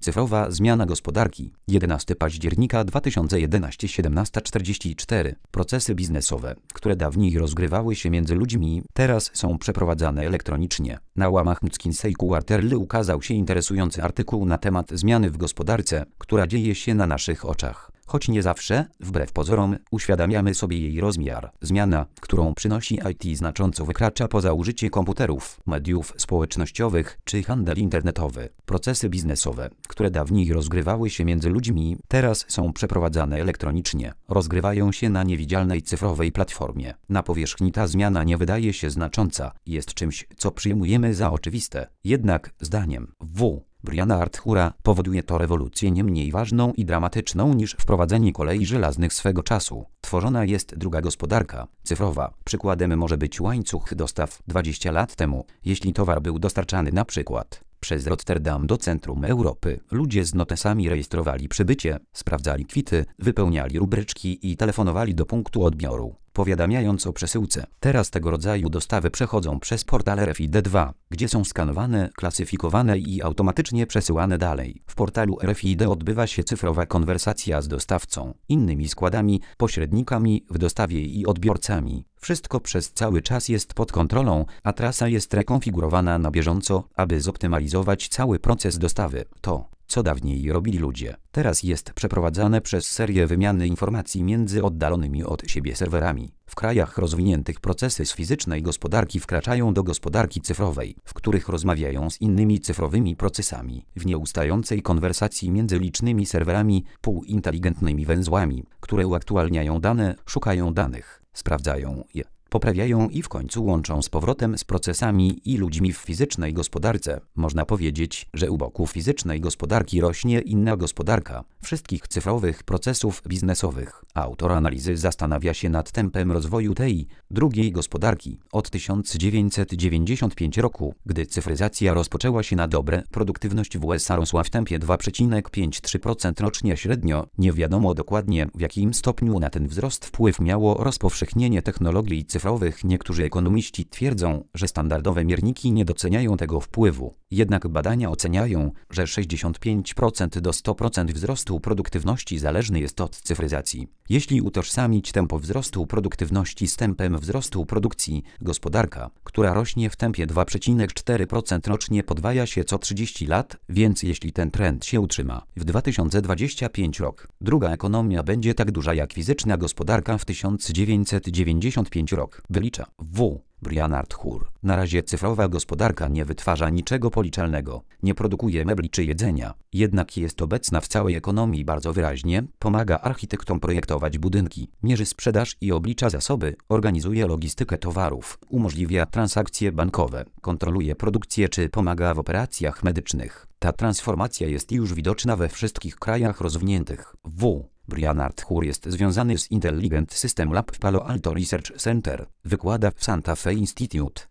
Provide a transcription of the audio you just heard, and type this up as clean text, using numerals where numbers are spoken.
Cyfrowa zmiana gospodarki. 11 października 2011 17:44. Procesy biznesowe, które dawniej rozgrywały się między ludźmi, teraz są przeprowadzane elektronicznie. Na łamach McKinsey Quarterly ukazał się interesujący artykuł na temat zmiany w gospodarce, która dzieje się na naszych oczach. Choć nie zawsze, wbrew pozorom, uświadamiamy sobie jej rozmiar. Zmiana, którą przynosi IT, znacząco wykracza poza użycie komputerów, mediów społecznościowych czy handel internetowy. Procesy biznesowe, które dawniej rozgrywały się między ludźmi, teraz są przeprowadzane elektronicznie. Rozgrywają się na niewidzialnej cyfrowej platformie. Na powierzchni ta zmiana nie wydaje się znacząca, jest czymś, co przyjmujemy za oczywiste. Jednak, zdaniem Briana Arthura, powoduje to rewolucję nie mniej ważną i dramatyczną niż wprowadzenie kolei żelaznych swego czasu. Tworzona jest druga gospodarka, cyfrowa. Przykładem może być łańcuch dostaw. 20 lat temu, jeśli towar był dostarczany na przykład przez Rotterdam do centrum Europy, ludzie z notesami rejestrowali przybycie, sprawdzali kwity, wypełniali rubryczki i telefonowali do punktu odbioru, powiadamiając o przesyłce. Teraz tego rodzaju dostawy przechodzą przez portal RFID2, gdzie są skanowane, klasyfikowane i automatycznie przesyłane dalej. W portalu RFID odbywa się cyfrowa konwersacja z dostawcą, innymi składami, pośrednikami w dostawie i odbiorcami. Wszystko przez cały czas jest pod kontrolą, a trasa jest rekonfigurowana na bieżąco, aby zoptymalizować cały proces dostawy. To, co dawniej robili ludzie, teraz jest przeprowadzane przez serię wymiany informacji między oddalonymi od siebie serwerami. W krajach rozwiniętych procesy z fizycznej gospodarki wkraczają do gospodarki cyfrowej, w których rozmawiają z innymi cyfrowymi procesami, w nieustającej konwersacji między licznymi serwerami, półinteligentnymi węzłami, które uaktualniają dane, szukają danych, sprawdzają je, poprawiają i w końcu łączą z powrotem z procesami i ludźmi w fizycznej gospodarce. Można powiedzieć, że u boku fizycznej gospodarki rośnie inna gospodarka wszystkich cyfrowych procesów biznesowych. Autor analizy zastanawia się nad tempem rozwoju tej drugiej gospodarki. Od 1995 roku, gdy cyfryzacja rozpoczęła się na dobre, produktywność w USA rosła w tempie 2,53% rocznie średnio. Nie wiadomo dokładnie, w jakim stopniu na ten wzrost wpływ miało rozpowszechnienie technologii cyfrowych. Niektórzy ekonomiści twierdzą, że standardowe mierniki nie doceniają tego wpływu. Jednak badania oceniają, że 65% do 100% wzrostu produktywności zależny jest od cyfryzacji. Jeśli utożsamić tempo wzrostu produktywności z tempem wzrostu produkcji, gospodarka, która rośnie w tempie 2,4% rocznie, podwaja się co 30 lat, więc jeśli ten trend się utrzyma, w 2025 rok druga ekonomia będzie tak duża jak fizyczna gospodarka w 1995 rok, wylicza Brian Arthur. Na razie cyfrowa gospodarka nie wytwarza niczego policzalnego, nie produkuje mebli czy jedzenia, jednak jest obecna w całej ekonomii bardzo wyraźnie, pomaga architektom projektować budynki, mierzy sprzedaż i oblicza zasoby, organizuje logistykę towarów, umożliwia transakcje bankowe, kontroluje produkcję czy pomaga w operacjach medycznych. Ta transformacja jest już widoczna we wszystkich krajach rozwiniętych. Brian Arthur jest związany z Intelligent System Lab w Palo Alto Research Center. Wykłada w Santa Fe Institute.